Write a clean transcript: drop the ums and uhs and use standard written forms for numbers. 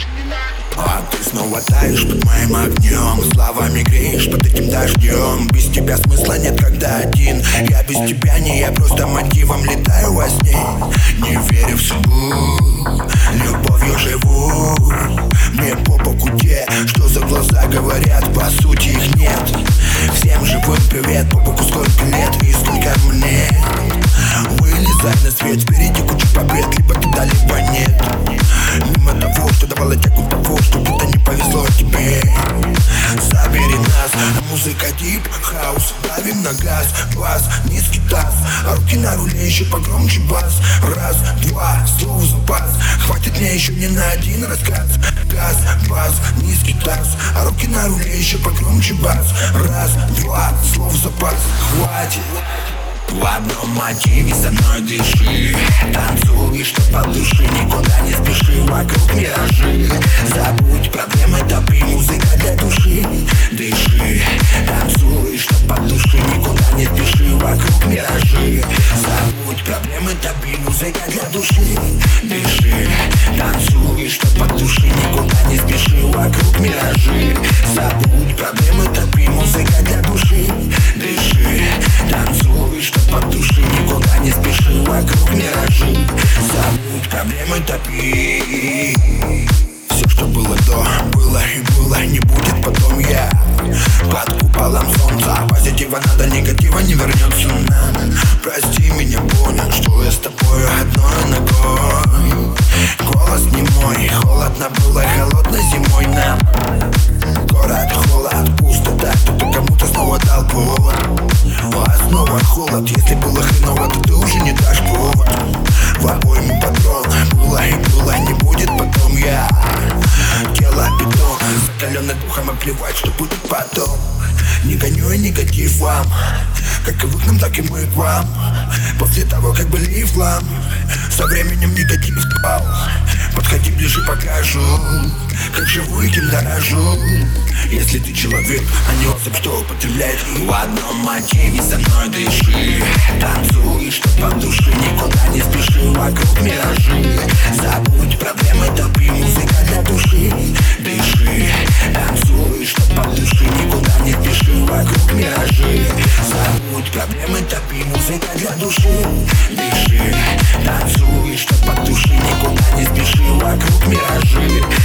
А ты снова таешь под моим огнем, словами греешь под этим дождем. Без тебя смысла нет, когда один. Я без тебя не я, просто мотивом летаю во сне. Не верю в судьбу, любовью живу. Мне по боку те, что за глаза говорят, по сути их нет. Всем живым привет, по боку сколько лет и сколько мне. Вылезай на свет, впереди куча побед, либо ты да, либо нет. Мимо того, что давало тягу того, что будто не повезло тебе. Забери нас, а музыка дип, хаус, давим на газ, бас, низкий таз, а руки на руле, еще погромче бас. Раз, два, слов запас, хватит мне еще не на один рассказ. Газ, бас, низкий таз, а руки на руле, еще погромче бас. Раз, два, слов запас, хватит. В одном мотиве со мной дыши, танцуй, что по душе, никуда не спеши, вокруг миражи. Забудь проблемы, топи, музыка для души. Дыши, танцуй, что по душе, никуда не спеши, вокруг миражи. Забудь проблемы, топи, музыка для души. Дыши, танцуй, что по душе, никуда не спеши, вокруг миражи. Забудь проблемы, топи, музыка для души. Дыши, танцуй, что по душе, никуда не спеши, вокруг миражи. Забудь проблемы, топи. Все, что было до, было и было, не будет потом. Я под куполом солнца, позитива надо, негатива не вернется нам. Прости меня, понял, что я с тобой одной ногой. Голос не мой, холодно было холодной зимой нам. Город, холод, пустота, кто-то кому-то снова дал повод. А снова холод, если было хреново, то ты уже не дашь повод. В обойме патрон, было и было, не будет потом. Я тело бетон, закаленный духом, и плевать, что будет потом. Не гоню я негатив вам, как и вы к нам, так и мы к вам. После того, как были в хлам, со временем негатив спал. Подходи ближе, покажу, как живу и кем дорожу. Если ты человек, а не особь, что употребляет. В одном мотиве со мной дыши, танцуй, что по душе, никуда не спеши, вокруг миражи. Забудь проблемы, топи, музыка для души. Дыши, танцуй, что по душе, никуда не спеши, вокруг миражи. Забудь проблемы, топи, музыка для души. Дыши, танцуй, что по душе, никуда не спеши, вокруг миражи.